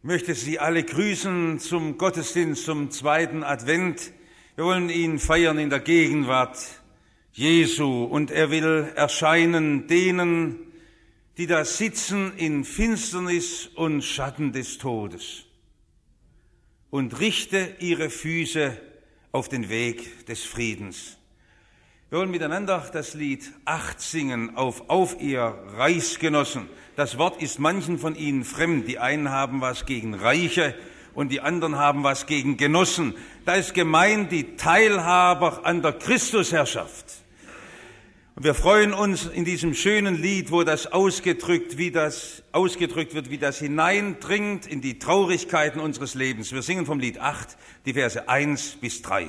möchte Sie alle grüßen zum Gottesdienst, zum zweiten Advent. Wir wollen ihn feiern in der Gegenwart Jesu und er will erscheinen denen, die da sitzen in Finsternis und Schatten des Todes und richte ihre Füße auf den Weg des Friedens. Wir wollen miteinander das Lied 8 singen, auf ihr Reichsgenossen. Das Wort ist manchen von Ihnen fremd. Die einen haben was gegen Reiche und die anderen haben was gegen Genossen. Da ist gemeint die Teilhaber an der Christusherrschaft. Und wir freuen uns in diesem schönen Lied, wo das ausgedrückt wird, wie das hineindringt in die Traurigkeiten unseres Lebens. Wir singen vom Lied 8, die Verse 1 bis 3.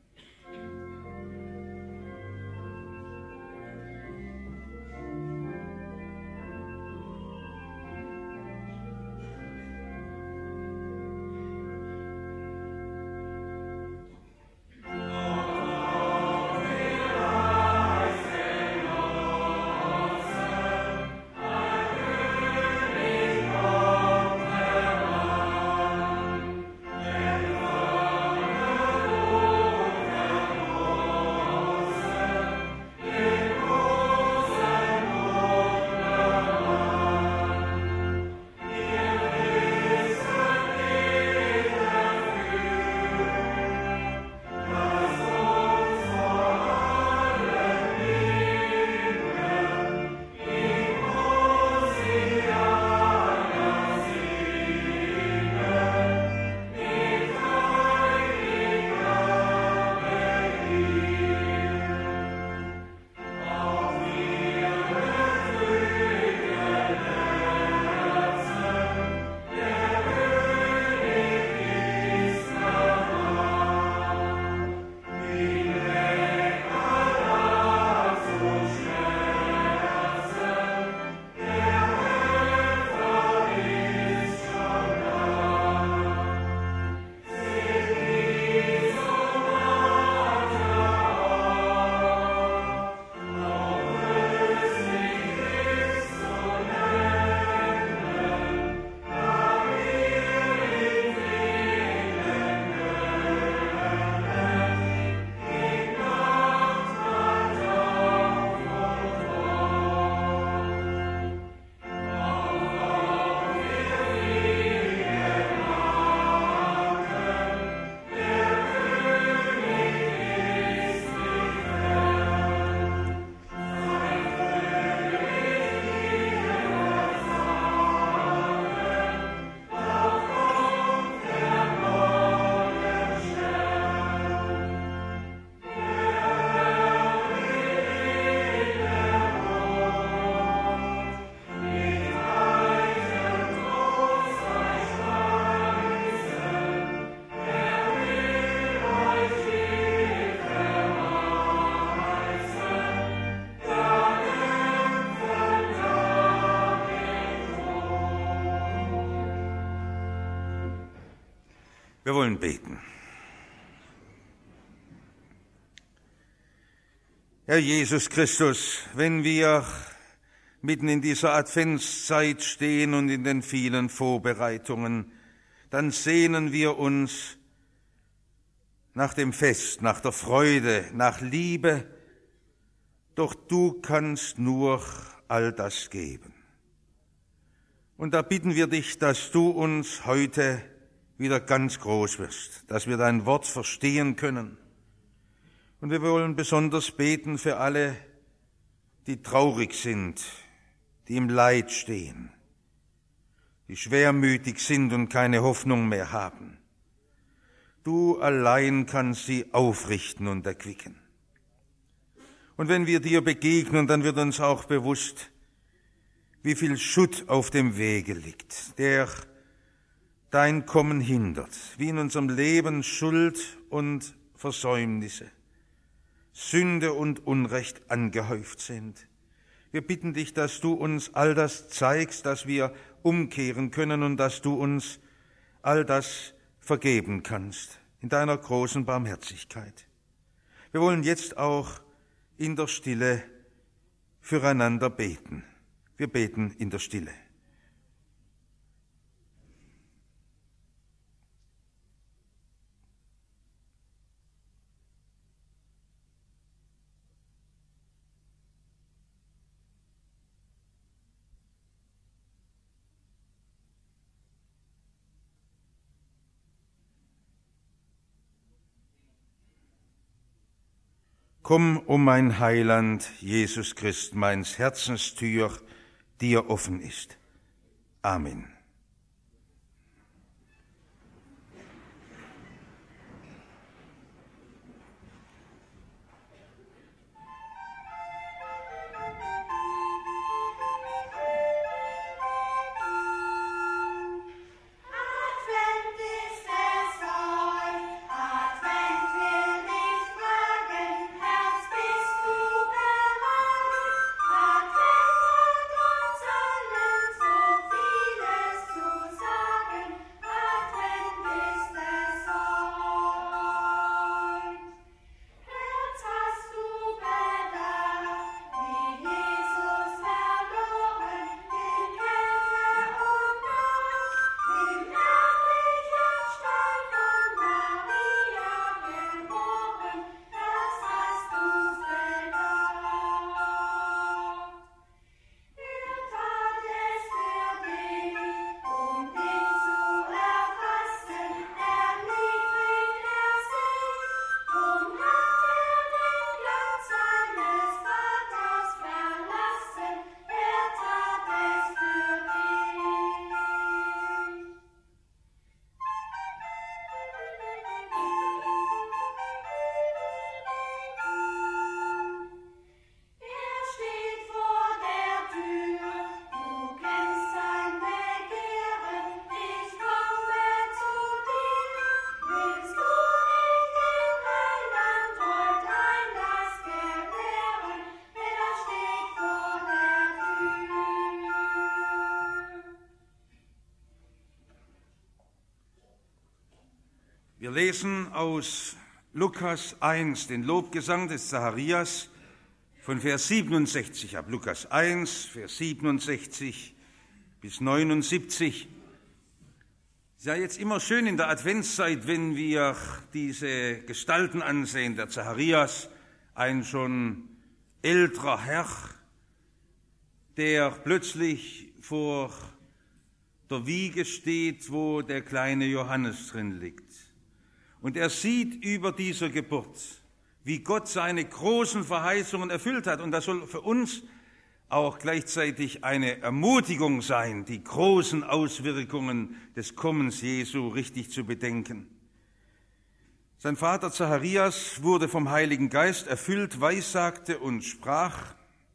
Wir wollen beten. Herr Jesus Christus, wenn wir mitten in dieser Adventszeit stehen und in den vielen Vorbereitungen, dann sehnen wir uns nach dem Fest, nach der Freude, nach Liebe, doch du kannst nur all das geben. Und da bitten wir dich, dass du uns heute wieder ganz groß wirst, dass wir dein Wort verstehen können. Und wir wollen besonders beten für alle, die traurig sind, die im Leid stehen, die schwermütig sind und keine Hoffnung mehr haben. Du allein kannst sie aufrichten und erquicken. Und wenn wir dir begegnen, dann wird uns auch bewusst, wie viel Schutt auf dem Wege liegt, der dein Kommen hindert, wie in unserem Leben Schuld und Versäumnisse, Sünde und Unrecht angehäuft sind. Wir bitten dich, dass du uns all das zeigst, dass wir umkehren können und dass du uns all das vergeben kannst, in deiner großen Barmherzigkeit. Wir wollen jetzt auch in der Stille füreinander beten. Wir beten in der Stille. Komm, o mein Heiland, Jesus Christ, meins Herzenstür dir offen ist. Amen. Wir lesen aus Lukas 1 den Lobgesang des Zacharias von Vers 67 ab. Lukas 1, Vers 67 bis 79. Es ist ja jetzt immer schön in der Adventszeit, wenn wir diese Gestalten ansehen. Der Zacharias, ein schon älterer Herr, der plötzlich vor der Wiege steht, wo der kleine Johannes drin liegt. Und er sieht über dieser Geburt, wie Gott seine großen Verheißungen erfüllt hat. Und das soll für uns auch gleichzeitig eine Ermutigung sein, die großen Auswirkungen des Kommens Jesu richtig zu bedenken. Sein Vater Zacharias wurde vom Heiligen Geist erfüllt, weissagte und sprach: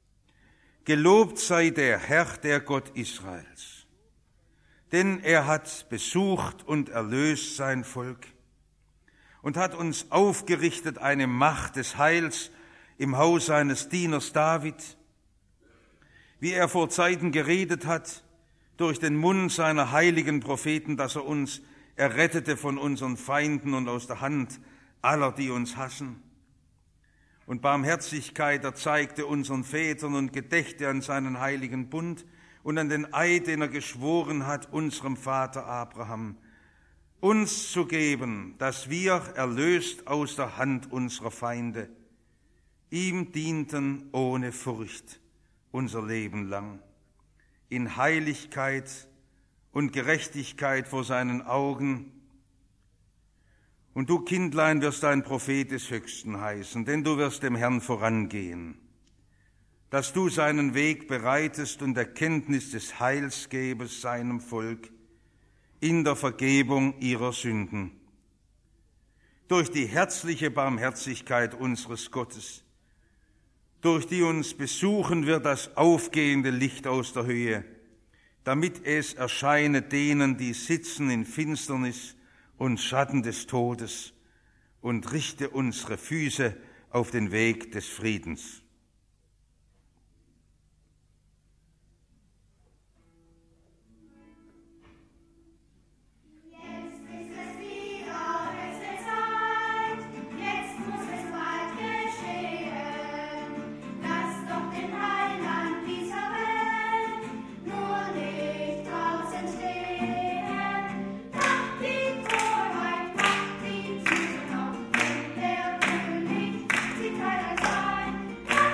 Gelobt sei der Herr, der Gott Israels, denn er hat besucht und erlöst sein Volk und hat uns aufgerichtet eine Macht des Heils im Haus seines Dieners David, wie er vor Zeiten geredet hat durch den Mund seiner heiligen Propheten, dass er uns errettete von unseren Feinden und aus der Hand aller, die uns hassen. Und Barmherzigkeit erzeigte unseren Vätern und gedächte an seinen heiligen Bund und an den Eid, den er geschworen hat, unserem Vater Abraham, uns zu geben, dass wir, erlöst aus der Hand unserer Feinde, ihm dienten ohne Furcht unser Leben lang, in Heiligkeit und Gerechtigkeit vor seinen Augen. Und du, Kindlein, wirst ein Prophet des Höchsten heißen, denn du wirst dem Herrn vorangehen, dass du seinen Weg bereitest und Erkenntnis des Heils gebest seinem Volk, in der Vergebung ihrer Sünden. Durch die herzliche Barmherzigkeit unseres Gottes, durch die uns besuchen wird das aufgehende Licht aus der Höhe, damit es erscheine denen, die sitzen in Finsternis und Schatten des Todes, und richte unsere Füße auf den Weg des Friedens. Sie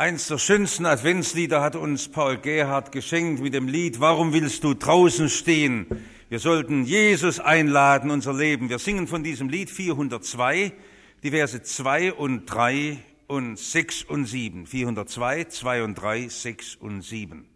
Eins der schönsten Adventslieder hat uns Paul Gerhardt geschenkt mit dem Lied »Warum willst du draußen stehen?« Wir sollten Jesus einladen, unser Leben. Wir singen von diesem Lied 402, die Verse 2 und 3 und 6 und 7. 402, 2 und 3, 6 und 7.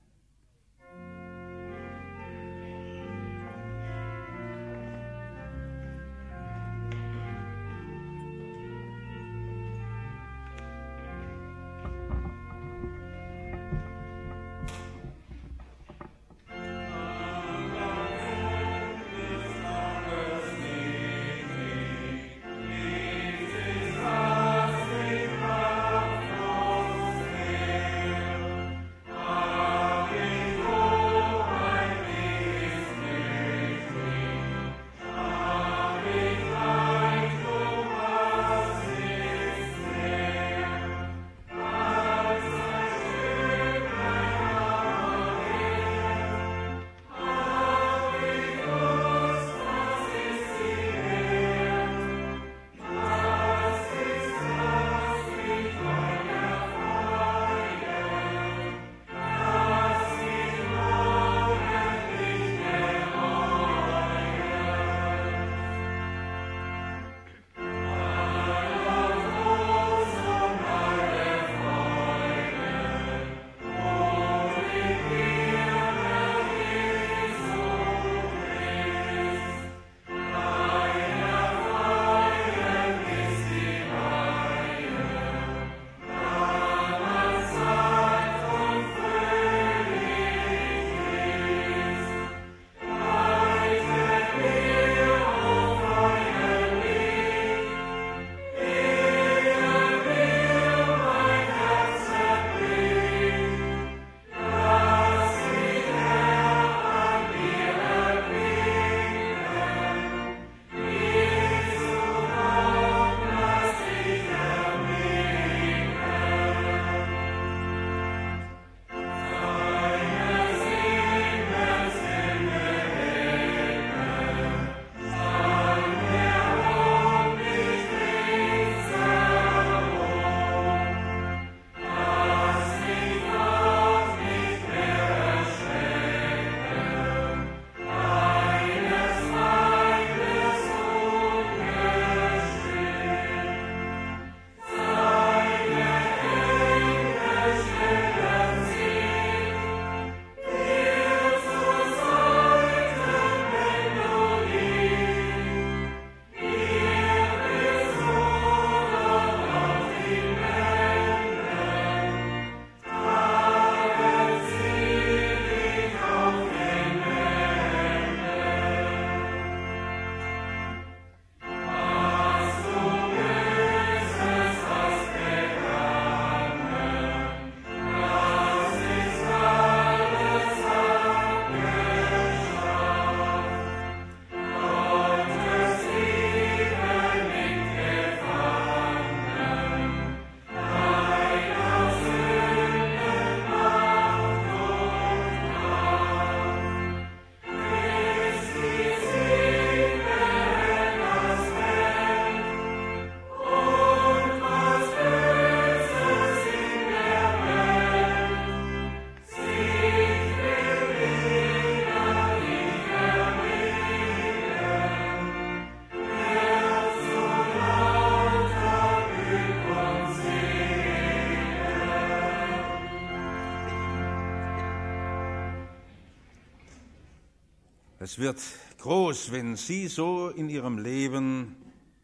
Es wird groß, wenn Sie so in Ihrem Leben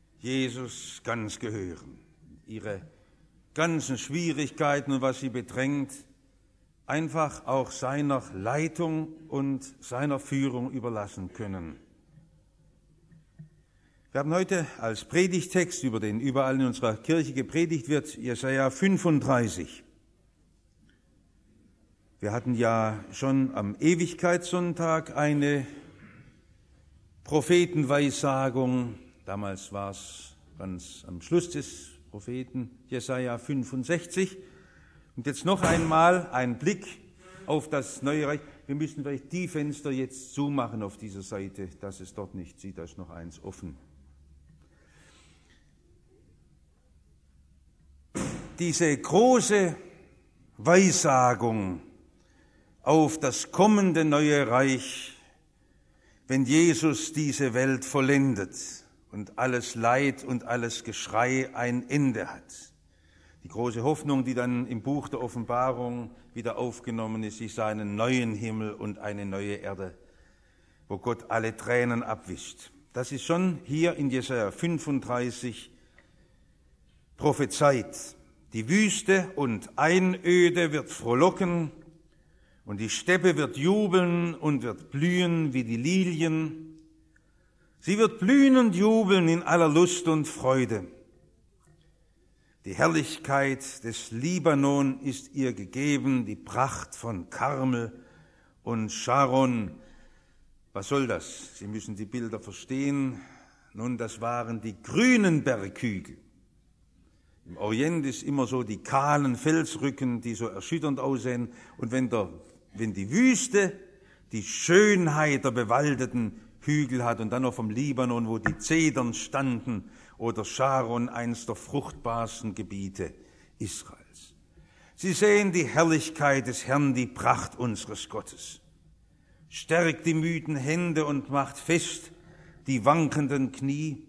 Jesus ganz gehören. Ihre ganzen Schwierigkeiten und was Sie bedrängt, einfach auch seiner Leitung und seiner Führung überlassen können. Wir haben heute als Predigtext, über den überall in unserer Kirche gepredigt wird, Jesaja 35. Wir hatten ja schon am Ewigkeitssonntag eine Prophetenweissagung, damals war es ganz am Schluss des Propheten Jesaja 65. Und jetzt noch einmal ein Blick auf das neue Reich. Wir müssen vielleicht die Fenster jetzt zumachen auf dieser Seite, dass es dort nicht sieht, da ist noch eins offen. Diese große Weissagung auf das kommende neue Reich, wenn Jesus diese Welt vollendet und alles Leid und alles Geschrei ein Ende hat. Die große Hoffnung, die dann im Buch der Offenbarung wieder aufgenommen ist, ist einen neuen Himmel und eine neue Erde, wo Gott alle Tränen abwischt. Das ist schon hier in Jesaja 35 prophezeit. Die Wüste und Einöde wird frohlocken und die Steppe wird jubeln und wird blühen wie die Lilien. Sie wird blühen und jubeln in aller Lust und Freude. Die Herrlichkeit des Libanon ist ihr gegeben, die Pracht von Karmel und Sharon. Was soll das? Sie müssen die Bilder verstehen. Nun, das waren die grünen Berghügel. Im Orient ist immer so die kahlen Felsrücken, die so erschütternd aussehen. Und wenn die Wüste die Schönheit der bewaldeten Hügel hat und dann noch vom Libanon, wo die Zedern standen, oder Sharon, eins der fruchtbarsten Gebiete Israels. Sie sehen die Herrlichkeit des Herrn, die Pracht unseres Gottes. Stärkt die müden Hände und macht fest die wankenden Knie.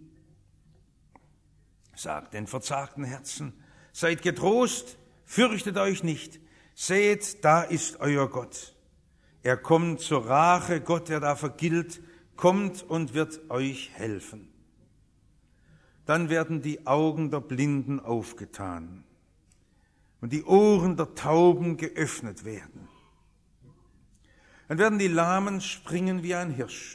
Sagt den verzagten Herzen, seid getrost, fürchtet euch nicht, seht, da ist euer Gott. Er kommt zur Rache, Gott, der da vergilt, kommt und wird euch helfen. Dann werden die Augen der Blinden aufgetan und die Ohren der Tauben geöffnet werden. Dann werden die Lahmen springen wie ein Hirsch.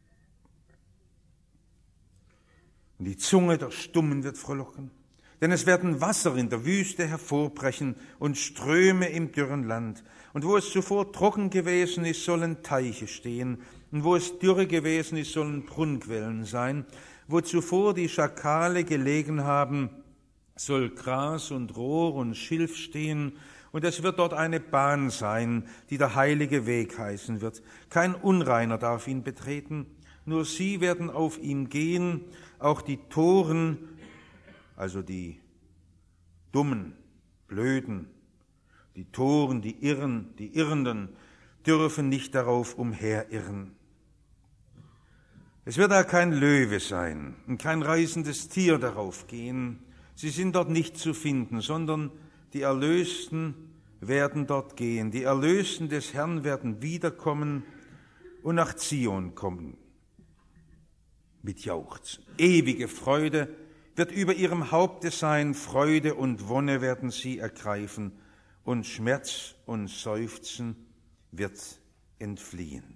Und die Zunge der Stummen wird frohlocken. Denn es werden Wasser in der Wüste hervorbrechen und Ströme im dürren Land. Und wo es zuvor trocken gewesen ist, sollen Teiche stehen. Und wo es dürre gewesen ist, sollen Brunnenquellen sein. Wo zuvor die Schakale gelegen haben, soll Gras und Rohr und Schilf stehen. Und es wird dort eine Bahn sein, die der heilige Weg heißen wird. Kein Unreiner darf ihn betreten, nur sie werden auf ihm gehen, auch die Toren, also die Dummen, Blöden, die Toren, die Irren, die Irrenden, dürfen nicht darauf umherirren. Es wird da kein Löwe sein und kein reißendes Tier darauf gehen. Sie sind dort nicht zu finden, sondern die Erlösten werden dort gehen. Die Erlösten des Herrn werden wiederkommen und nach Zion kommen. Mit Jauchzen. Ewige Freude wird über ihrem Haupte sein, Freude und Wonne werden sie ergreifen und Schmerz und Seufzen wird entfliehen.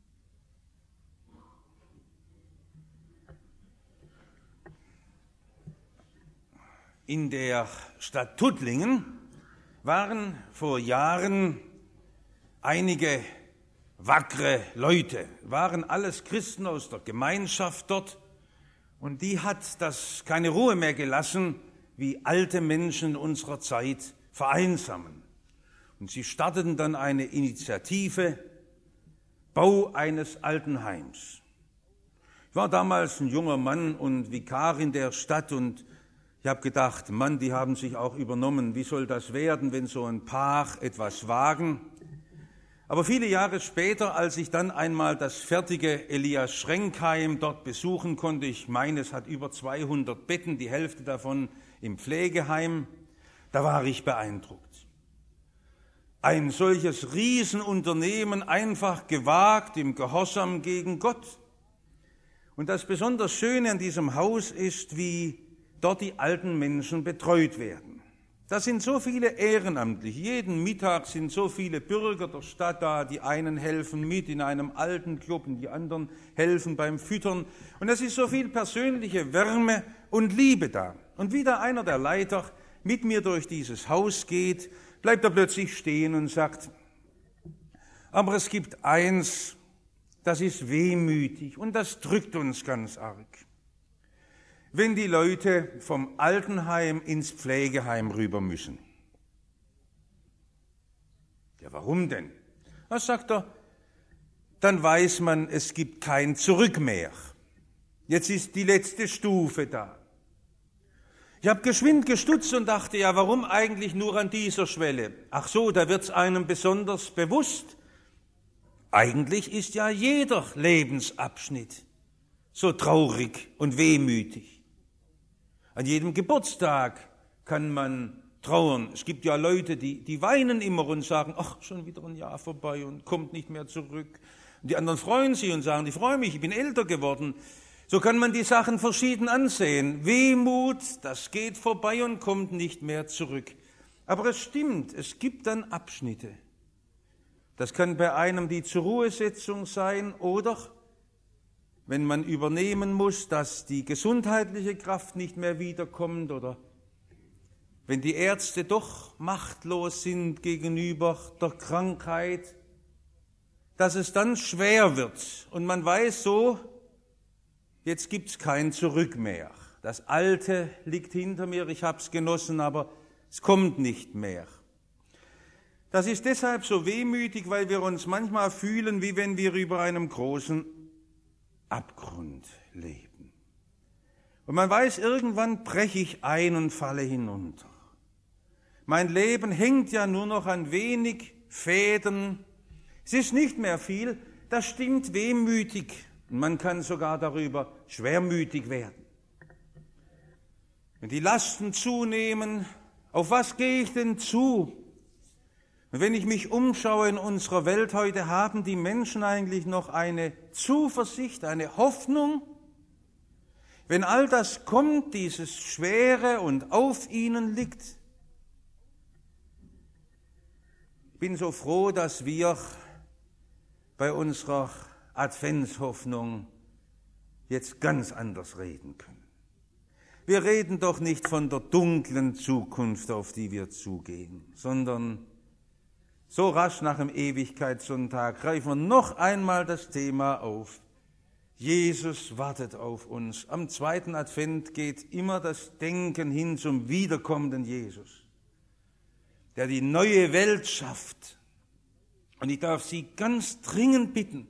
In der Stadt Tuttlingen waren vor Jahren einige wackere Leute, waren alles Christen aus der Gemeinschaft dort, und die hat das keine Ruhe mehr gelassen, wie alte Menschen unserer Zeit vereinsamen. Und sie starteten dann eine Initiative, Bau eines Altenheims. Ich war damals ein junger Mann und Vikar in der Stadt, und ich habe gedacht, Mann, die haben sich auch übernommen. Wie soll das werden, wenn so ein Paar etwas wagen? Aber viele Jahre später, als ich dann einmal das fertige Elias Schrenkheim dort besuchen konnte, ich meine, es hat über 200 Betten, die Hälfte davon im Pflegeheim, da war ich beeindruckt. Ein solches Riesenunternehmen einfach gewagt im Gehorsam gegen Gott. Und das besonders Schöne an diesem Haus ist, wie dort die alten Menschen betreut werden. Da sind so viele Ehrenamtliche. Jeden Mittag sind so viele Bürger der Stadt da. Die einen helfen mit in einem alten Club und die anderen helfen beim Füttern. Und es ist so viel persönliche Wärme und Liebe da. Und wie da einer der Leiter mit mir durch dieses Haus geht, bleibt er plötzlich stehen und sagt, aber es gibt eins, das ist wehmütig und das drückt uns ganz arg. Wenn die Leute vom Altenheim ins Pflegeheim rüber müssen. Ja, warum denn? Was sagt er? Dann weiß man, es gibt kein Zurück mehr. Jetzt ist die letzte Stufe da. Ich habe geschwind gestutzt und dachte, ja, warum eigentlich nur an dieser Schwelle? Ach so, da wird's einem besonders bewusst. Eigentlich ist ja jeder Lebensabschnitt so traurig und wehmütig. An jedem Geburtstag kann man trauern. Es gibt ja Leute, die weinen immer und sagen, ach, schon wieder ein Jahr vorbei und kommt nicht mehr zurück. Und die anderen freuen sich und sagen, ich freue mich, ich bin älter geworden. So kann man die Sachen verschieden ansehen. Wehmut, das geht vorbei und kommt nicht mehr zurück. Aber es stimmt, es gibt dann Abschnitte. Das kann bei einem die Zur-Ruhe-Setzung sein oder wenn man übernehmen muss, dass die gesundheitliche Kraft nicht mehr wiederkommt oder wenn die Ärzte doch machtlos sind gegenüber der Krankheit, dass es dann schwer wird und man weiß so, jetzt gibt's kein Zurück mehr. Das Alte liegt hinter mir, ich hab's genossen, aber es kommt nicht mehr. Das ist deshalb so wehmütig, weil wir uns manchmal fühlen, wie wenn wir über einem großen Abgrund leben. Und man weiß, irgendwann breche ich ein und falle hinunter. Mein Leben hängt ja nur noch an wenig Fäden. Es ist nicht mehr viel, das stimmt wehmütig. Und man kann sogar darüber schwermütig werden. Wenn die Lasten zunehmen, auf was gehe ich denn zu? Und wenn ich mich umschaue in unserer Welt heute, haben die Menschen eigentlich noch eine Zuversicht, eine Hoffnung? Wenn all das kommt, dieses Schwere und auf ihnen liegt? Ich bin so froh, dass wir bei unserer Adventshoffnung jetzt ganz anders reden können. Wir reden doch nicht von der dunklen Zukunft, auf die wir zugehen, sondern so rasch nach dem Ewigkeitssonntag greifen wir noch einmal das Thema auf. Jesus wartet auf uns. Am zweiten Advent geht immer das Denken hin zum wiederkommenden Jesus, der die neue Welt schafft. Und ich darf Sie ganz dringend bitten,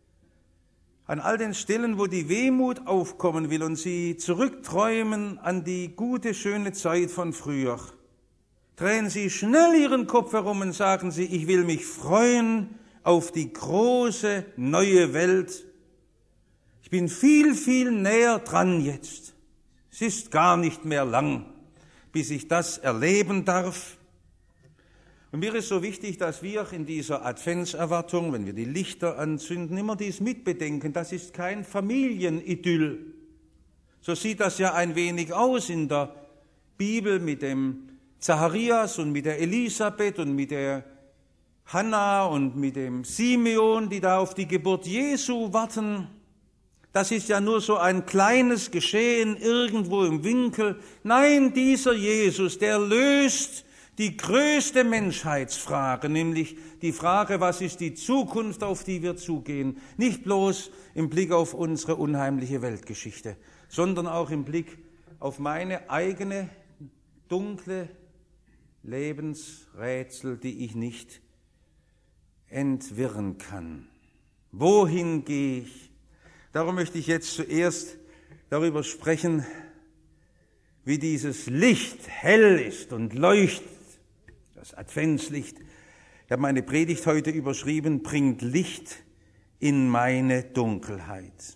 an all den Stellen, wo die Wehmut aufkommen will und Sie zurückträumen an die gute, schöne Zeit von früher, drehen Sie schnell Ihren Kopf herum und sagen Sie, ich will mich freuen auf die große, neue Welt. Ich bin viel, viel näher dran jetzt. Es ist gar nicht mehr lang, bis ich das erleben darf. Und mir ist so wichtig, dass wir in dieser Adventserwartung, wenn wir die Lichter anzünden, immer dies mitbedenken, das ist kein Familienidyll. So sieht das ja ein wenig aus in der Bibel mit dem Zacharias und mit der Elisabeth und mit der Hannah und mit dem Simeon, die da auf die Geburt Jesu warten. Das ist ja nur so ein kleines Geschehen irgendwo im Winkel. Nein, dieser Jesus, der löst die größte Menschheitsfrage, nämlich die Frage, was ist die Zukunft, auf die wir zugehen, nicht bloß im Blick auf unsere unheimliche Weltgeschichte, sondern auch im Blick auf meine eigene dunkle Lebensrätsel, die ich nicht entwirren kann. Wohin gehe ich? Darum möchte ich jetzt zuerst darüber sprechen, wie dieses Licht hell ist und leuchtet. Das Adventslicht. Ich habe meine Predigt heute überschrieben, bringt Licht in meine Dunkelheit.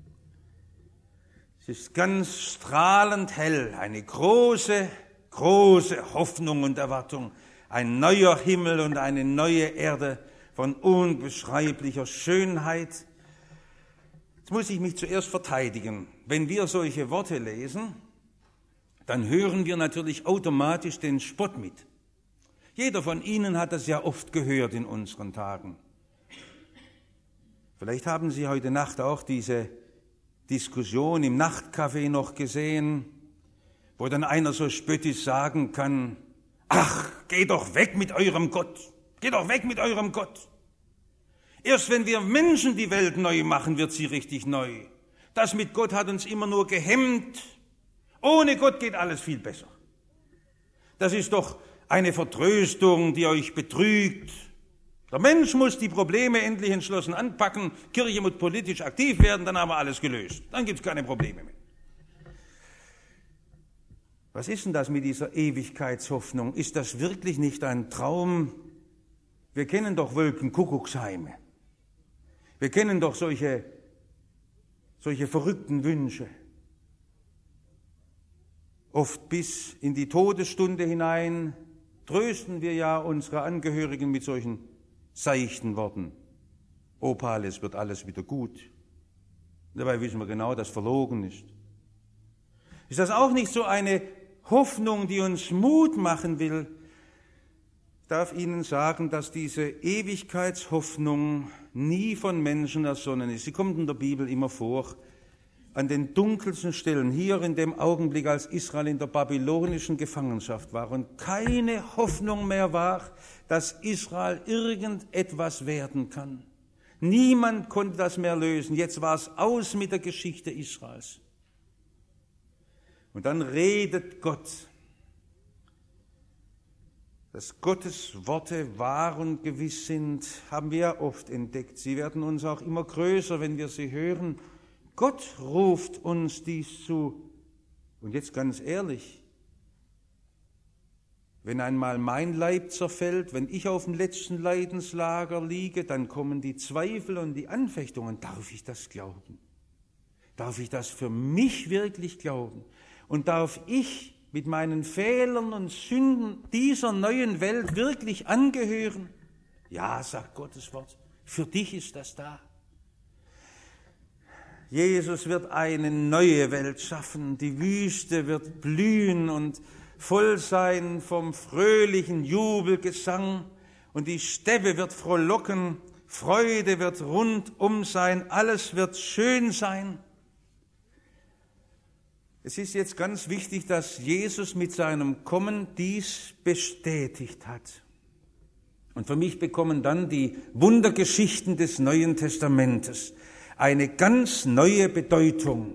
Es ist ganz strahlend hell, eine große, große Hoffnung und Erwartung. Ein neuer Himmel und eine neue Erde von unbeschreiblicher Schönheit. Jetzt muss ich mich zuerst verteidigen. Wenn wir solche Worte lesen, dann hören wir natürlich automatisch den Spott mit. Jeder von Ihnen hat das ja oft gehört in unseren Tagen. Vielleicht haben Sie heute Nacht auch diese Diskussion im Nachtcafé noch gesehen, wo dann einer so spöttisch sagen kann, ach, geh doch weg mit eurem Gott, geh doch weg mit eurem Gott. Erst wenn wir Menschen die Welt neu machen, wird sie richtig neu. Das mit Gott hat uns immer nur gehemmt. Ohne Gott geht alles viel besser. Das ist doch eine Vertröstung, die euch betrügt. Der Mensch muss die Probleme endlich entschlossen anpacken, Kirche muss politisch aktiv werden, dann haben wir alles gelöst. Dann gibt es keine Probleme mehr. Was ist denn das mit dieser Ewigkeitshoffnung? Ist das wirklich nicht ein Traum? Wir kennen doch Wolkenkuckucksheime. Wir kennen doch solche verrückten Wünsche. Oft bis in die Todesstunde hinein trösten wir ja unsere Angehörigen mit solchen seichten Worten. Opal, es wird alles wieder gut. Dabei wissen wir genau, dass verlogen ist. Ist das auch nicht so eine Hoffnung, die uns Mut machen will? Ich darf Ihnen sagen, dass diese Ewigkeitshoffnung nie von Menschen ersonnen ist. Sie kommt in der Bibel immer vor, an den dunkelsten Stellen, hier in dem Augenblick, als Israel in der babylonischen Gefangenschaft war und keine Hoffnung mehr war, dass Israel irgendetwas werden kann. Niemand konnte das mehr lösen. Jetzt war es aus mit der Geschichte Israels. Und dann redet Gott. Dass Gottes Worte wahr und gewiss sind, haben wir ja oft entdeckt. Sie werden uns auch immer größer, wenn wir sie hören. Gott ruft uns dies zu. Und jetzt ganz ehrlich, wenn einmal mein Leib zerfällt, wenn ich auf dem letzten Leidenslager liege, dann kommen die Zweifel und die Anfechtungen. Darf ich das glauben? Darf ich das für mich wirklich glauben? Und darf ich mit meinen Fehlern und Sünden dieser neuen Welt wirklich angehören? Ja, sagt Gottes Wort, für dich ist das da. Jesus wird eine neue Welt schaffen, die Wüste wird blühen und voll sein vom fröhlichen Jubelgesang und die Steppe wird frohlocken, Freude wird rundum sein, alles wird schön sein. Es ist jetzt ganz wichtig, dass Jesus mit seinem Kommen dies bestätigt hat. Und für mich bekommen dann die Wundergeschichten des Neuen Testamentes eine ganz neue Bedeutung.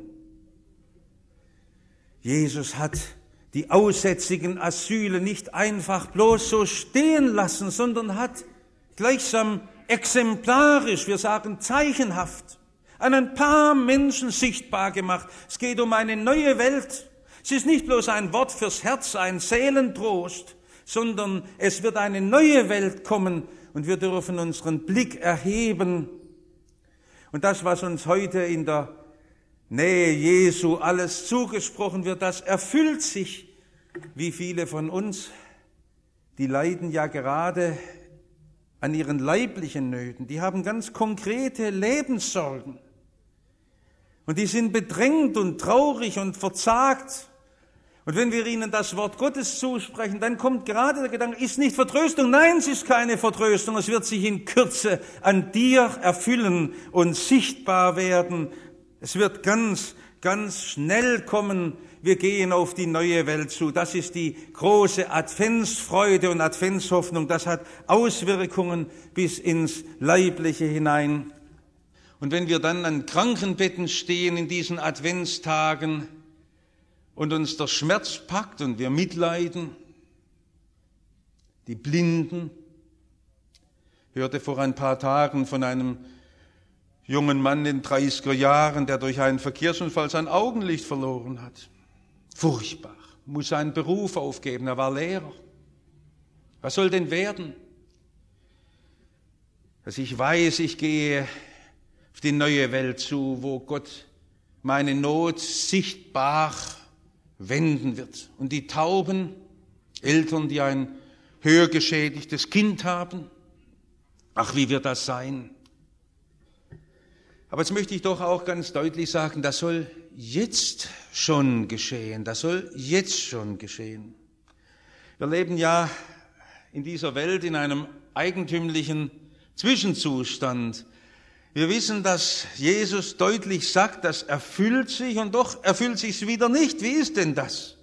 Jesus hat die aussätzigen Asyle nicht einfach bloß so stehen lassen, sondern hat gleichsam exemplarisch, wir sagen zeichenhaft, an ein paar Menschen sichtbar gemacht. Es geht um eine neue Welt. Es ist nicht bloß ein Wort fürs Herz, ein Seelentrost, sondern es wird eine neue Welt kommen und wir dürfen unseren Blick erheben. Und das, was uns heute in der Nähe Jesu alles zugesprochen wird, das erfüllt sich. Wie viele von uns, die leiden ja gerade an ihren leiblichen Nöten, die haben ganz konkrete Lebenssorgen. Und die sind bedrängt und traurig und verzagt. Und wenn wir ihnen das Wort Gottes zusprechen, dann kommt gerade der Gedanke, ist nicht Vertröstung? Nein, es ist keine Vertröstung. Es wird sich in Kürze an dir erfüllen und sichtbar werden. Es wird ganz, ganz schnell kommen. Wir gehen auf die neue Welt zu. Das ist die große Adventsfreude und Adventshoffnung. Das hat Auswirkungen bis ins Leibliche hinein. Und wenn wir dann an Krankenbetten stehen in diesen Adventstagen und uns der Schmerz packt und wir mitleiden, die Blinden, hörte vor ein paar Tagen von einem jungen Mann in 30er Jahren, der durch einen Verkehrsunfall sein Augenlicht verloren hat. Furchtbar, muss seinen Beruf aufgeben, er war Lehrer. Was soll denn werden? Dass ich weiß, ich gehe auf die neue Welt zu, wo Gott meine Not sichtbar wenden wird. Und die tauben Eltern, die ein höher geschädigtes Kind haben, ach, wie wird das sein? Aber jetzt möchte ich doch auch ganz deutlich sagen, das soll jetzt schon geschehen. Das soll jetzt schon geschehen. Wir leben ja in dieser Welt in einem eigentümlichen Zwischenzustand. Wir wissen, dass Jesus deutlich sagt, das erfüllt sich und doch erfüllt sich es wieder nicht. Wie ist denn das?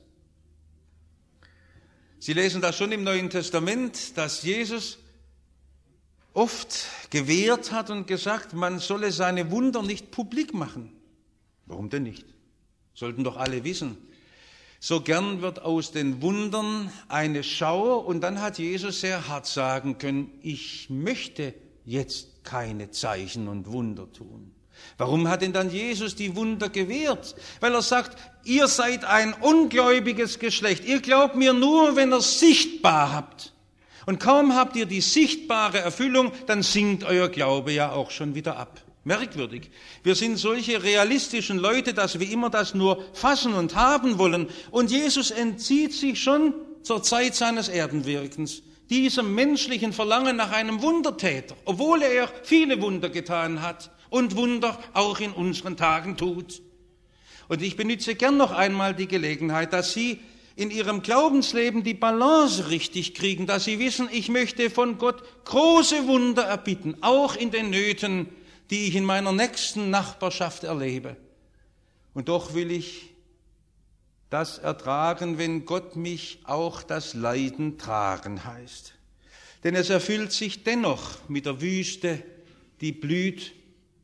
Sie lesen das schon im Neuen Testament, dass Jesus oft gewehrt hat und gesagt, man solle seine Wunder nicht publik machen. Warum denn nicht? Sollten doch alle wissen. So gern wird aus den Wundern eine Schau und dann hat Jesus sehr hart sagen können, ich möchte jetzt keine Zeichen und Wunder tun. Warum hat denn dann Jesus die Wunder gewährt? Weil er sagt, ihr seid ein ungläubiges Geschlecht. Ihr glaubt mir nur, wenn ihr es sichtbar habt. Und kaum habt ihr die sichtbare Erfüllung, dann sinkt euer Glaube ja auch schon wieder ab. Merkwürdig. Wir sind solche realistischen Leute, dass wir immer das nur fassen und haben wollen. Und Jesus entzieht sich schon zur Zeit seines Erdenwirkens diesem menschlichen Verlangen nach einem Wundertäter, obwohl er viele Wunder getan hat und Wunder auch in unseren Tagen tut. Und ich benütze gern noch einmal die Gelegenheit, dass Sie in Ihrem Glaubensleben die Balance richtig kriegen, dass Sie wissen, ich möchte von Gott große Wunder erbitten, auch in den Nöten, die ich in meiner nächsten Nachbarschaft erlebe. Und doch will ich das ertragen, wenn Gott mich auch das Leiden tragen heißt. Denn es erfüllt sich dennoch mit der Wüste, die blüht.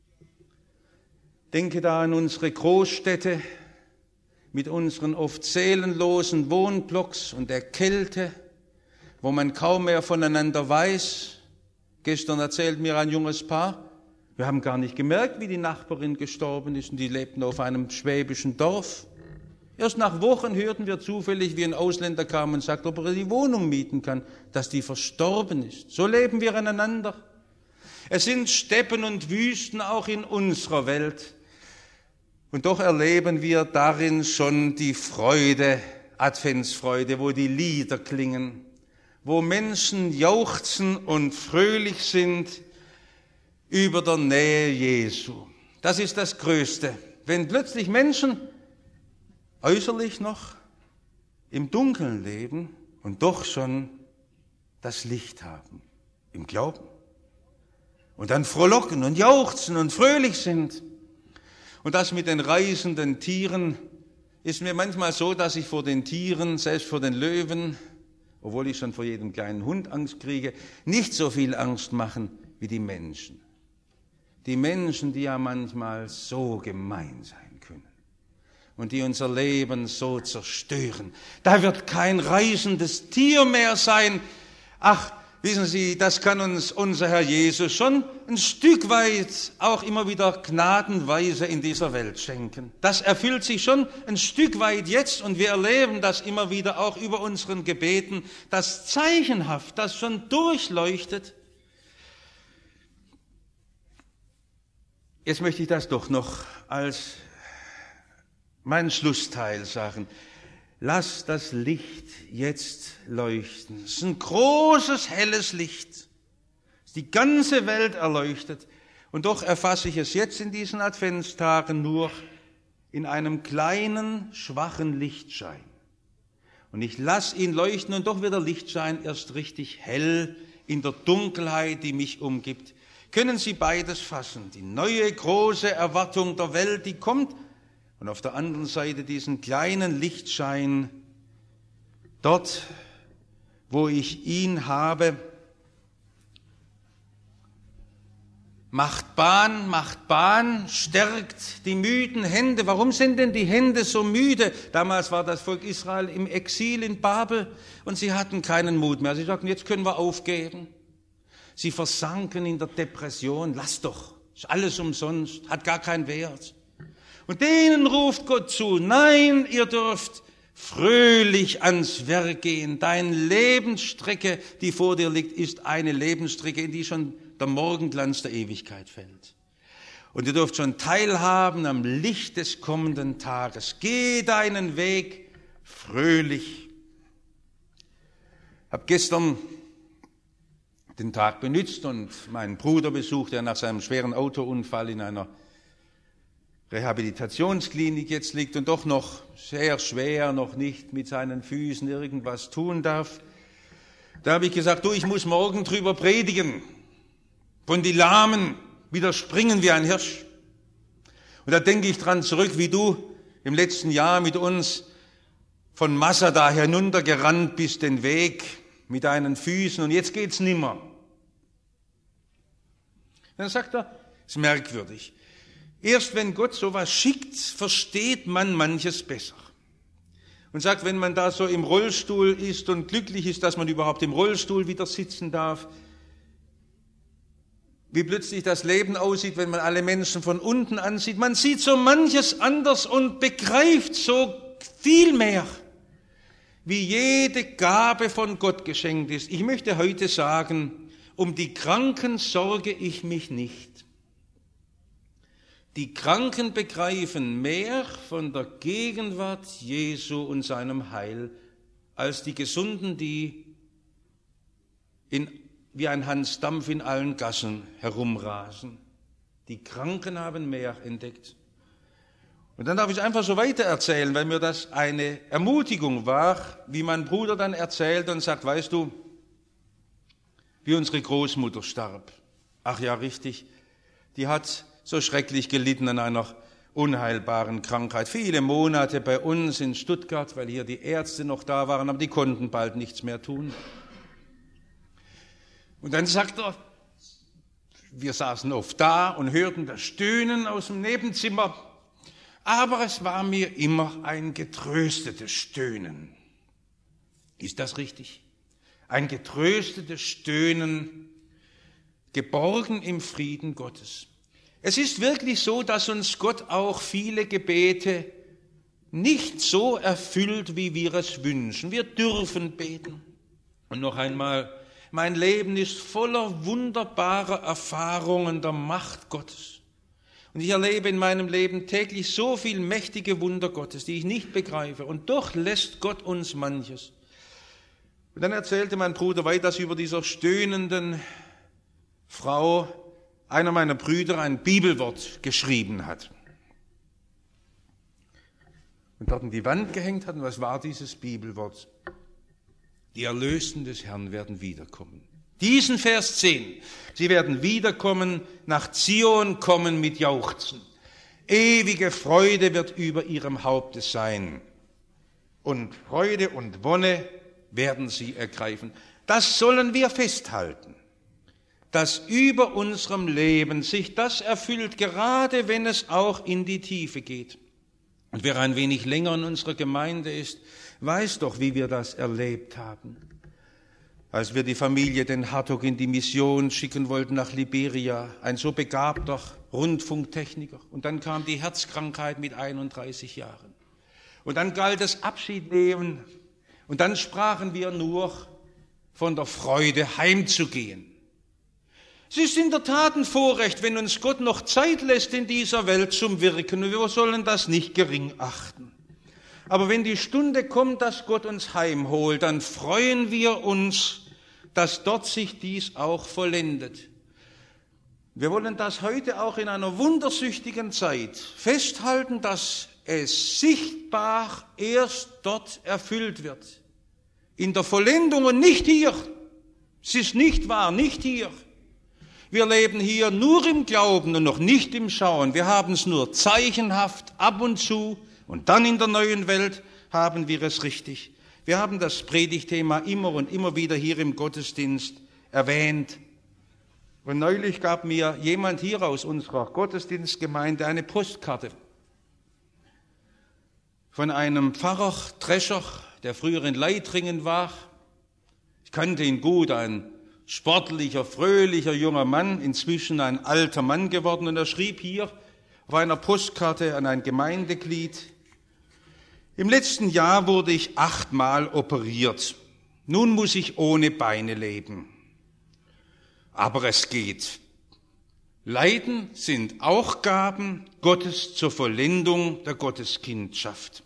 Denke da an unsere Großstädte mit unseren oft seelenlosen Wohnblocks und der Kälte, wo man kaum mehr voneinander weiß. Gestern erzählt mir ein junges Paar, wir haben gar nicht gemerkt, wie die Nachbarin gestorben ist, und die lebten auf einem schwäbischen Dorf. Erst nach Wochen hörten wir zufällig, wie ein Ausländer kam und sagte, ob er die Wohnung mieten kann, dass die verstorben ist. So leben wir aneinander. Es sind Steppen und Wüsten auch in unserer Welt. Und doch erleben wir darin schon die Freude, Adventsfreude, wo die Lieder klingen, wo Menschen jauchzen und fröhlich sind über der Nähe Jesu. Das ist das Größte. Wenn plötzlich Menschen äußerlich noch im Dunkeln leben und doch schon das Licht haben, im Glauben. Und dann frohlocken und jauchzen und fröhlich sind. Und das mit den reißenden Tieren ist mir manchmal so, dass ich vor den Tieren, selbst vor den Löwen, obwohl ich schon vor jedem kleinen Hund Angst kriege, nicht so viel Angst machen wie die Menschen. Die Menschen, die ja manchmal so gemein sein können und die unser Leben so zerstören. Da wird kein reißendes Tier mehr sein. Ach, wissen Sie, das kann uns unser Herr Jesus schon ein Stück weit auch immer wieder gnadenweise in dieser Welt schenken. Das erfüllt sich schon ein Stück weit jetzt, und wir erleben das immer wieder auch über unseren Gebeten, das zeichenhaft, das schon durchleuchtet. Jetzt möchte ich das doch noch als mein Schlussteil sagen. Lass das Licht jetzt leuchten. Es ist ein großes, helles Licht, das die ganze Welt erleuchtet. Und doch erfasse ich es jetzt in diesen Adventstagen nur in einem kleinen, schwachen Lichtschein. Und ich lasse ihn leuchten, und doch wird der Lichtschein erst richtig hell in der Dunkelheit, die mich umgibt. Können Sie beides fassen? Die neue, große Erwartung der Welt, die kommt, und auf der anderen Seite diesen kleinen Lichtschein, dort, wo ich ihn habe. Macht Bahn, stärkt die müden Hände. Warum sind denn die Hände so müde? Damals war das Volk Israel im Exil in Babel und sie hatten keinen Mut mehr. Sie sagten, jetzt können wir aufgeben. Sie versanken in der Depression. Lass doch, ist alles umsonst, hat gar keinen Wert. Und denen ruft Gott zu, nein, ihr dürft fröhlich ans Werk gehen. Deine Lebensstrecke, die vor dir liegt, ist eine Lebensstrecke, in die schon der Morgenglanz der Ewigkeit fällt. Und ihr dürft schon teilhaben am Licht des kommenden Tages. Geh deinen Weg fröhlich. Ich habe gestern den Tag benutzt und meinen Bruder besucht, der nach seinem schweren Autounfall in einer Rehabilitationsklinik jetzt liegt und doch noch sehr schwer, noch nicht mit seinen Füßen irgendwas tun darf. Da habe ich gesagt, ich muss morgen drüber predigen. Von die Lahmen wieder springen wie ein Hirsch. Und da denke ich dran zurück, wie du im letzten Jahr mit uns von Masada heruntergerannt bist, den Weg mit deinen Füßen, und jetzt geht's nimmer. Dann sagt er, es ist merkwürdig. Erst wenn Gott sowas schickt, versteht man manches besser. Und sagt, wenn man da so im Rollstuhl ist und glücklich ist, dass man überhaupt im Rollstuhl wieder sitzen darf, wie plötzlich das Leben aussieht, wenn man alle Menschen von unten ansieht. Man sieht so manches anders und begreift so viel mehr, wie jede Gabe von Gott geschenkt ist. Ich möchte heute sagen, um die Kranken sorge ich mich nicht. Die Kranken begreifen mehr von der Gegenwart Jesu und seinem Heil als die Gesunden, die wie ein Hans Dampf in allen Gassen herumrasen. Die Kranken haben mehr entdeckt. Und dann darf ich einfach so weiter erzählen, weil mir das eine Ermutigung war, wie mein Bruder dann erzählt und sagt, weißt du, wie unsere Großmutter starb. Ach ja, richtig, die hat so schrecklich gelitten an einer unheilbaren Krankheit. Viele Monate bei uns in Stuttgart, weil hier die Ärzte noch da waren, aber die konnten bald nichts mehr tun. Und dann sagt er, wir saßen oft da und hörten das Stöhnen aus dem Nebenzimmer, aber es war mir immer ein getröstetes Stöhnen. Ist das richtig? Ein getröstetes Stöhnen, geborgen im Frieden Gottes. Es ist wirklich so, dass uns Gott auch viele Gebete nicht so erfüllt, wie wir es wünschen. Wir dürfen beten. Und noch einmal, mein Leben ist voller wunderbarer Erfahrungen der Macht Gottes. Und ich erlebe in meinem Leben täglich so viel mächtige Wunder Gottes, die ich nicht begreife. Und doch lässt Gott uns manches. Und dann erzählte mein Bruder weiter, dass über dieser stöhnenden Frau einer meiner Brüder ein Bibelwort geschrieben hat. Und dort in die Wand gehängt hat. Und was war dieses Bibelwort? Die Erlösten des Herrn werden wiederkommen. Diesen Vers 10. Sie werden wiederkommen, nach Zion kommen mit Jauchzen. Ewige Freude wird über ihrem Haupte sein. Und Freude und Wonne werden sie ergreifen. Das sollen wir festhalten, dass über unserem Leben sich das erfüllt, gerade wenn es auch in die Tiefe geht. Und wer ein wenig länger in unserer Gemeinde ist, weiß doch, wie wir das erlebt haben. Als wir die Familie den Hartog in die Mission schicken wollten nach Liberia, ein so begabter Rundfunktechniker. Und dann kam die Herzkrankheit mit 31 Jahren. Und dann galt es Abschied nehmen. Und dann sprachen wir nur von der Freude, heimzugehen. Es ist in der Tat ein Vorrecht, wenn uns Gott noch Zeit lässt in dieser Welt zum Wirken. Und wir sollen das nicht gering achten. Aber wenn die Stunde kommt, dass Gott uns heimholt, dann freuen wir uns, dass dort sich dies auch vollendet. Wir wollen das heute auch in einer wundersüchtigen Zeit festhalten, dass es sichtbar erst dort erfüllt wird. In der Vollendung und nicht hier. Es ist nicht wahr, nicht hier. Wir leben hier nur im Glauben und noch nicht im Schauen. Wir haben es nur zeichenhaft ab und zu und dann in der neuen Welt haben wir es richtig. Wir haben das Predigtthema immer und immer wieder hier im Gottesdienst erwähnt. Und neulich gab mir jemand hier aus unserer Gottesdienstgemeinde eine Postkarte von einem Pfarrer Drescher, der früher in Leitringen war. Ich kannte ihn gut, ein sportlicher, fröhlicher junger Mann, inzwischen ein alter Mann geworden. Und er schrieb hier auf einer Postkarte an ein Gemeindeglied: Im letzten Jahr wurde ich 8-mal operiert. Nun muss ich ohne Beine leben. Aber es geht. Leiden sind auch Gaben Gottes zur Vollendung der Gotteskindschaft.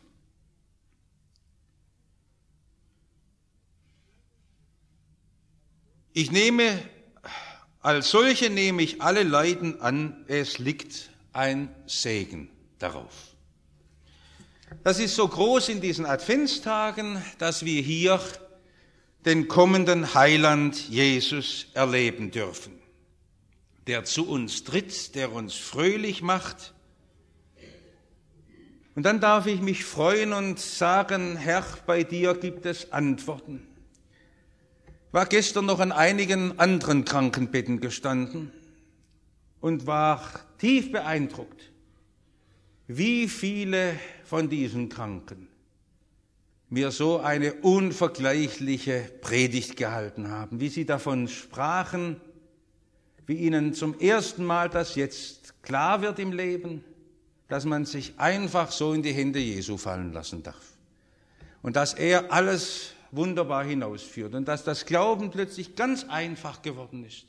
Als solche nehme ich alle Leiden an, es liegt ein Segen darauf. Das ist so groß in diesen Adventstagen, dass wir hier den kommenden Heiland Jesus erleben dürfen, der zu uns tritt, der uns fröhlich macht. Und dann darf ich mich freuen und sagen: Herr, bei dir gibt es Antworten. Ich war gestern noch an einigen anderen Krankenbetten gestanden und war tief beeindruckt, wie viele von diesen Kranken mir so eine unvergleichliche Predigt gehalten haben, wie sie davon sprachen, wie Ihnen zum ersten Mal das jetzt klar wird im Leben, dass man sich einfach so in die Hände Jesu fallen lassen darf. Und dass er alles wunderbar hinausführt und dass das Glauben plötzlich ganz einfach geworden ist.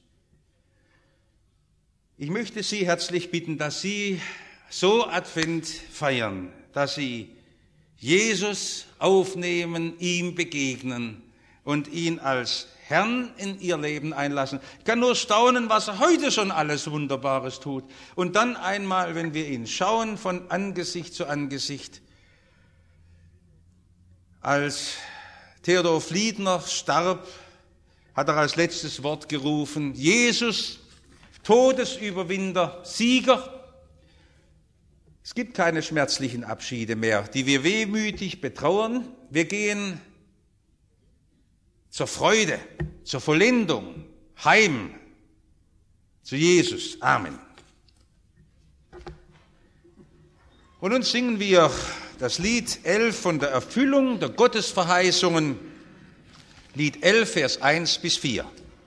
Ich möchte Sie herzlich bitten, dass Sie so Advent feiern, dass Sie Jesus aufnehmen, ihm begegnen und ihn als Herrn in Ihr Leben einlassen. Ich kann nur staunen, was er heute schon alles Wunderbares tut. Und dann einmal, wenn wir ihn schauen, von Angesicht zu Angesicht. Als Theodor Fliedner starb, hat er als letztes Wort gerufen: Jesus, Todesüberwinder, Sieger. Es gibt keine schmerzlichen Abschiede mehr, die wir wehmütig betrauern. Wir gehen zur Freude, zur Vollendung, heim zu Jesus. Amen. Und nun singen wir das Lied 11 von der Erfüllung der Gottesverheißungen, Lied 11, Vers 1 bis 4.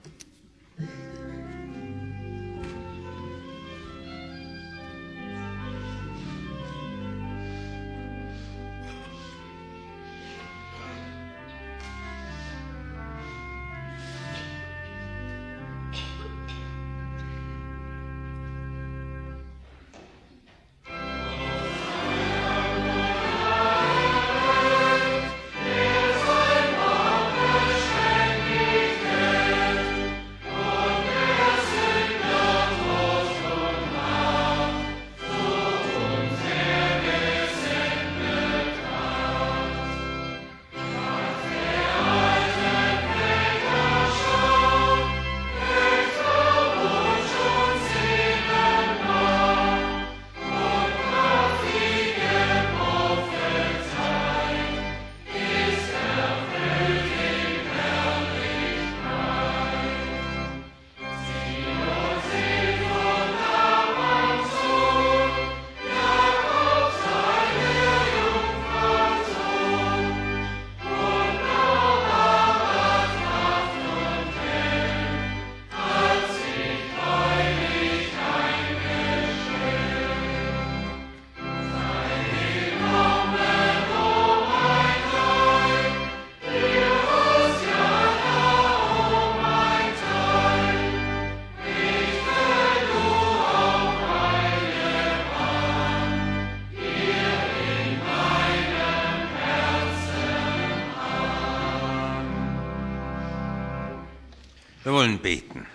Wir wollen beten.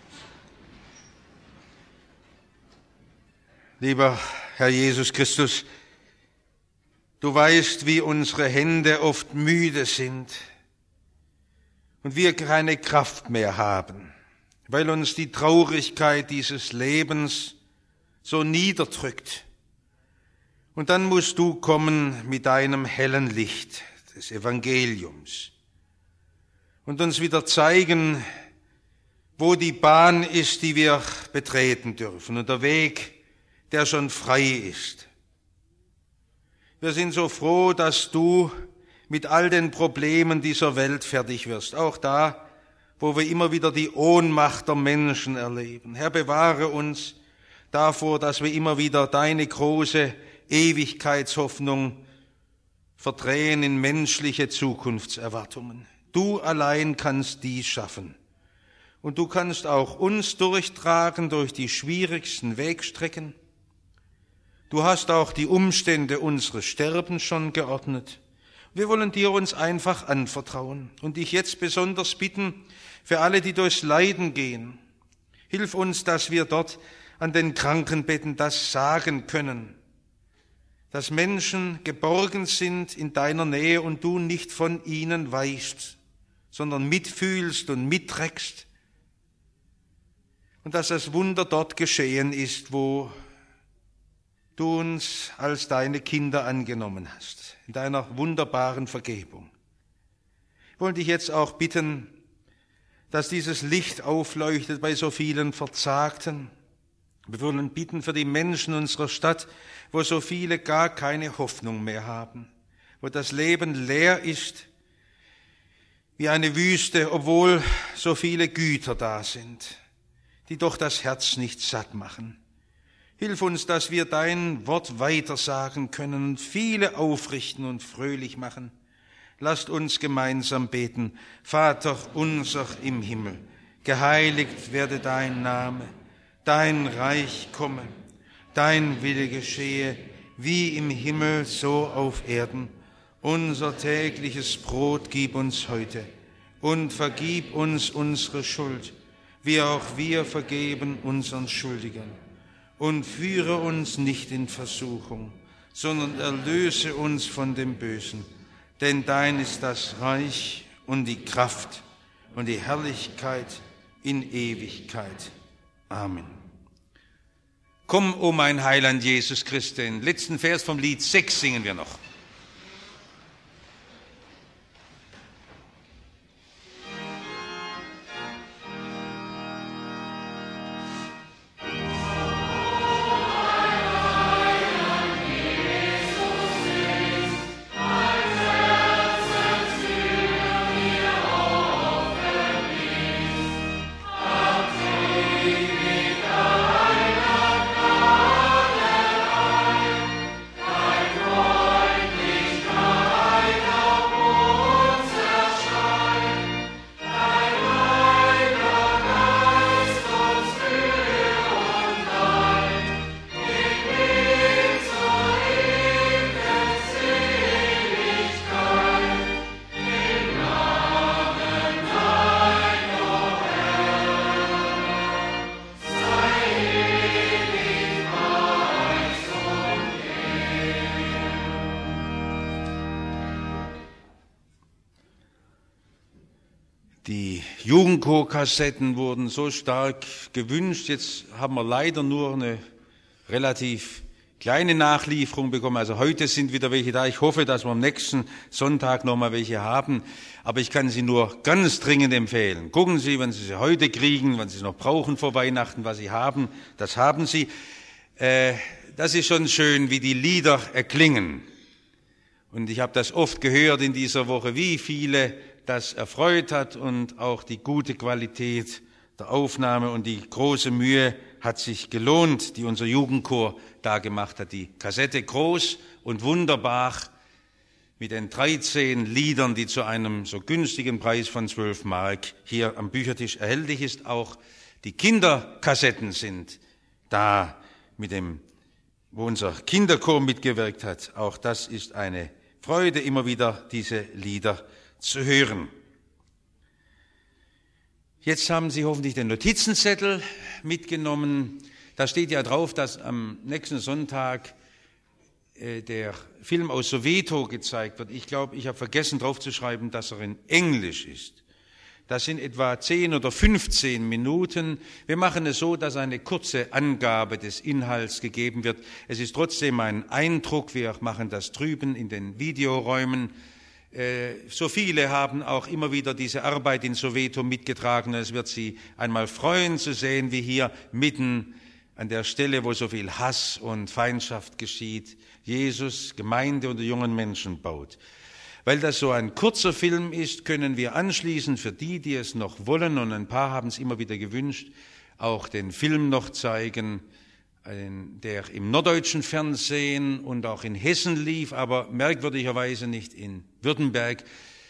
Lieber Herr Jesus Christus, du weißt, wie unsere Hände oft müde sind und wir keine Kraft mehr haben, weil uns die Traurigkeit dieses Lebens so niederdrückt. Und dann musst du kommen mit deinem hellen Licht des Evangeliums und uns wieder zeigen, wo die Bahn ist, die wir betreten dürfen und der Weg, der schon frei ist. Wir sind so froh, dass du mit all den Problemen dieser Welt fertig wirst, auch da, wo wir immer wieder die Ohnmacht der Menschen erleben. Herr, bewahre uns davor, dass wir immer wieder deine große Ewigkeitshoffnung verdrehen in menschliche Zukunftserwartungen. Du allein kannst dies schaffen. Und du kannst auch uns durchtragen durch die schwierigsten Wegstrecken. Du hast auch die Umstände unseres Sterbens schon geordnet. Wir wollen dir uns einfach anvertrauen und dich jetzt besonders bitten für alle, die durchs Leiden gehen. Hilf uns, dass wir dort an den Krankenbetten das sagen können, dass Menschen geborgen sind in deiner Nähe und du nicht von ihnen weichst, sondern mitfühlst und mitträgst. Und dass das Wunder dort geschehen ist, wo du uns als deine Kinder angenommen hast, in deiner wunderbaren Vergebung. Ich wollte dich jetzt auch bitten, dass dieses Licht aufleuchtet bei so vielen Verzagten. Wir wollen bitten für die Menschen unserer Stadt, wo so viele gar keine Hoffnung mehr haben, wo das Leben leer ist wie eine Wüste, obwohl so viele Güter da sind. die doch das Herz nicht satt machen. Hilf uns, dass wir dein Wort weitersagen können und viele aufrichten und fröhlich machen. Lasst uns gemeinsam beten. Vater unser im Himmel, geheiligt werde dein Name, dein Reich komme, dein Wille geschehe, wie im Himmel, so auf Erden. Unser tägliches Brot gib uns heute und vergib uns unsere Schuld, wie auch wir vergeben unseren Schuldigern. Und führe uns nicht in Versuchung, sondern erlöse uns von dem Bösen. Denn dein ist das Reich und die Kraft und die Herrlichkeit in Ewigkeit. Amen. Komm, o mein Heiland Jesus Christus, den letzten Vers vom Lied 6 singen wir noch. Die Jugendchorkassetten wurden so stark gewünscht. Jetzt haben wir leider nur eine relativ kleine Nachlieferung bekommen. Also heute sind wieder welche da. Ich hoffe, dass wir am nächsten Sonntag nochmal welche haben. Aber ich kann sie nur ganz dringend empfehlen. Gucken Sie, wenn Sie sie heute kriegen, wenn Sie sie noch brauchen vor Weihnachten, was Sie haben. Das haben Sie. Das ist schon schön, wie die Lieder erklingen. Und ich habe das oft gehört in dieser Woche, wie viele das erfreut hat und auch die gute Qualität der Aufnahme und die große Mühe hat sich gelohnt, die unser Jugendchor da gemacht hat. Die Kassette groß und wunderbar mit den 13 Liedern, die zu einem so günstigen Preis von 12 Mark hier am Büchertisch erhältlich ist. Auch die Kinderkassetten sind da, wo unser Kinderchor mitgewirkt hat. Auch das ist eine Freude, immer wieder diese Lieder zu hören. Jetzt haben Sie hoffentlich den Notizenzettel mitgenommen. Da steht ja drauf, dass am nächsten Sonntag der Film aus Soweto gezeigt wird. Ich glaube, ich habe vergessen draufzuschreiben, dass er in Englisch ist. Das sind etwa 10 oder 15 Minuten. Wir machen es so, dass eine kurze Angabe des Inhalts gegeben wird. Es ist trotzdem ein Eindruck. Wir machen das drüben in den Videoräumen. So viele haben auch immer wieder diese Arbeit in Soweto mitgetragen. Es wird Sie einmal freuen zu sehen, wie hier mitten an der Stelle, wo so viel Hass und Feindschaft geschieht, Jesus Gemeinde und die jungen Menschen baut. Weil das so ein kurzer Film ist, können wir anschließend für die, die es noch wollen, und ein paar haben es immer wieder gewünscht, auch den Film noch zeigen, der im norddeutschen Fernsehen und auch in Hessen lief, aber merkwürdigerweise nicht in Württemberg.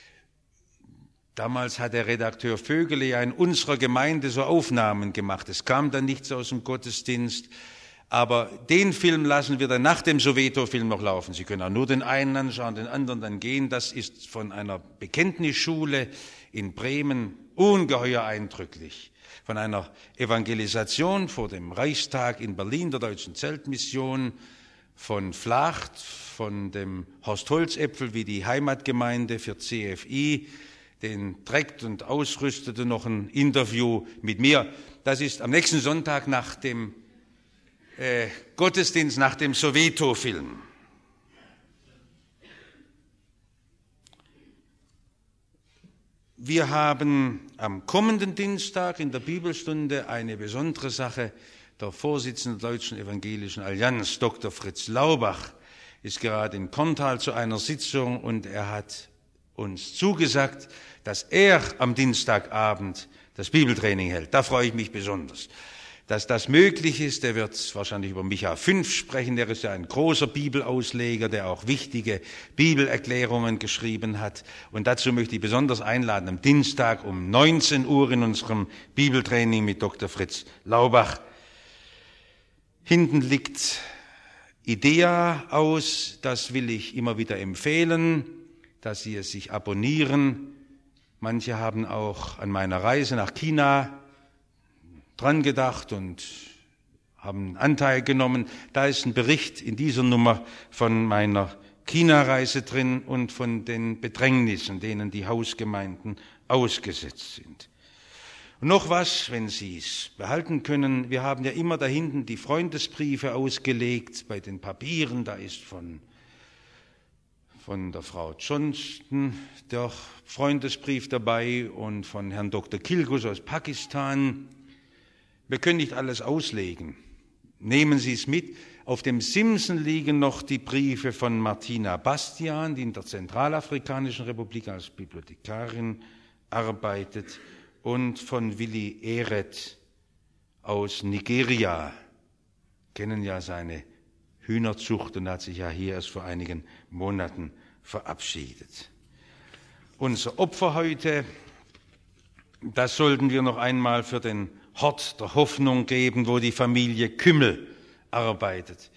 Damals hat der Redakteur Vögele ja in unserer Gemeinde so Aufnahmen gemacht. Es kam dann nichts aus dem Gottesdienst, aber den Film lassen wir dann nach dem Soweto-Film noch laufen. Sie können auch nur den einen anschauen, den anderen dann gehen. Das ist von einer Bekenntnisschule in Bremen ungeheuer eindrücklich. Von einer Evangelisation vor dem Reichstag in Berlin, der Deutschen Zeltmission, von Vlacht, von dem Horst Holzäpfel, wie die Heimatgemeinde für CFI, den trägt und ausrüstete noch ein Interview mit mir. Das ist am nächsten Sonntag nach dem Gottesdienst, nach dem Soweto-Film. Wir haben am kommenden Dienstag in der Bibelstunde eine besondere Sache. Der Vorsitzende der Deutschen Evangelischen Allianz, Dr. Fritz Laubach, ist gerade in Korntal zu einer Sitzung und er hat uns zugesagt, dass er am Dienstagabend das Bibeltraining hält. Da freue ich mich besonders, dass das möglich ist. Der wird wahrscheinlich über Micha 5 sprechen. Der ist ja ein großer Bibelausleger, der auch wichtige Bibelerklärungen geschrieben hat. Und dazu möchte ich besonders einladen, am Dienstag um 19 Uhr in unserem Bibeltraining mit Dr. Fritz Laubach. Hinten liegt Idea aus. Das will ich immer wieder empfehlen, dass Sie es sich abonnieren. Manche haben auch an meiner Reise nach China dran gedacht und haben Anteil genommen. Da ist ein Bericht in dieser Nummer von meiner China-Reise drin und von den Bedrängnissen, denen die Hausgemeinden ausgesetzt sind. Und noch was, wenn Sie es behalten können. Wir haben ja immer da hinten die Freundesbriefe ausgelegt bei den Papieren. Da ist von der Frau Johnston der Freundesbrief dabei und von Herrn Dr. Kilgus aus Pakistan. Wir können nicht alles auslegen. Nehmen Sie es mit. Auf dem Simsen liegen noch die Briefe von Martina Bastian, die in der Zentralafrikanischen Republik als Bibliothekarin arbeitet, und von Willi Eret aus Nigeria. Kennen ja seine Hühnerzucht und hat sich ja hier erst vor einigen Monaten verabschiedet. Unser Opfer heute, das sollten wir noch einmal für den Hort der Hoffnung geben, wo die Familie Kümmel arbeitet.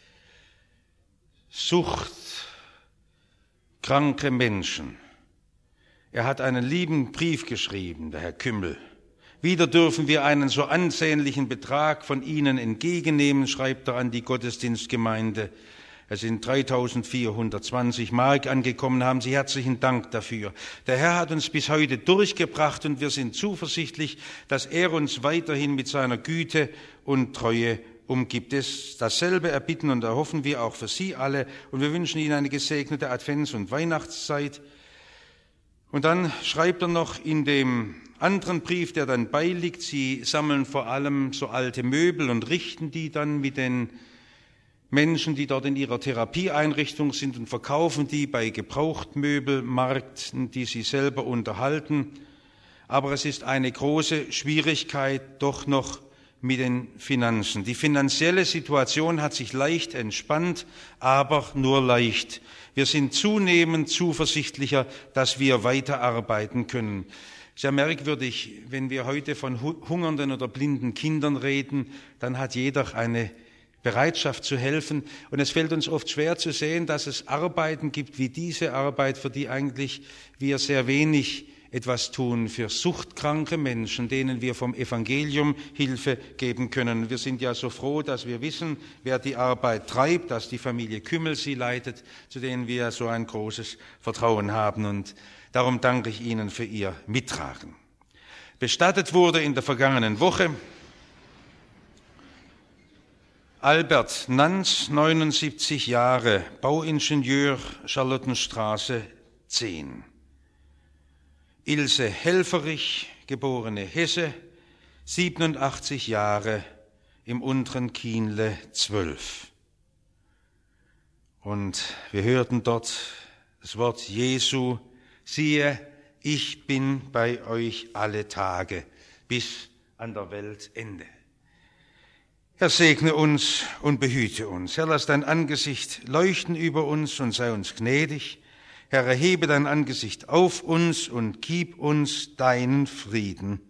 Suchtkranke Menschen. Er hat einen lieben Brief geschrieben, der Herr Kümmel. Wieder dürfen wir einen so ansehnlichen Betrag von Ihnen entgegennehmen, schreibt er an die Gottesdienstgemeinde. Es sind 3.420 Mark angekommen, haben Sie herzlichen Dank dafür. Der Herr hat uns bis heute durchgebracht und wir sind zuversichtlich, dass er uns weiterhin mit seiner Güte und Treue umgibt. Dasselbe erbitten und erhoffen wir auch für Sie alle und wir wünschen Ihnen eine gesegnete Advents- und Weihnachtszeit. Und dann schreibt er noch in dem anderen Brief, der dann beiliegt, Sie sammeln vor allem so alte Möbel und richten die dann mit den Menschen, die dort in ihrer Therapieeinrichtung sind, und verkaufen die bei Gebrauchtmöbelmärkten, die sie selber unterhalten. Aber es ist eine große Schwierigkeit doch noch mit den Finanzen. Die finanzielle Situation hat sich leicht entspannt, aber nur leicht. Wir sind zunehmend zuversichtlicher, dass wir weiterarbeiten können. Sehr merkwürdig, wenn wir heute von hungernden oder blinden Kindern reden, dann hat jeder eine Bereitschaft zu helfen. Und es fällt uns oft schwer zu sehen, dass es Arbeiten gibt wie diese Arbeit, für die eigentlich wir sehr wenig etwas tun, für suchtkranke Menschen, denen wir vom Evangelium Hilfe geben können. Wir sind ja so froh, dass wir wissen, wer die Arbeit treibt, dass die Familie Kümmel sie leitet, zu denen wir so ein großes Vertrauen haben. Und darum danke ich Ihnen für Ihr Mittragen. Bestattet wurde in der vergangenen Woche Albert Nanz, 79 Jahre, Bauingenieur, Charlottenstraße 10. Ilse Helferich, geborene Hesse, 87 Jahre, im unteren Kienle 12. Und wir hörten dort das Wort Jesu: Siehe, ich bin bei euch alle Tage bis an der Weltende. Herr, segne uns und behüte uns. Herr, lass dein Angesicht leuchten über uns und sei uns gnädig. Herr, erhebe dein Angesicht auf uns und gib uns deinen Frieden.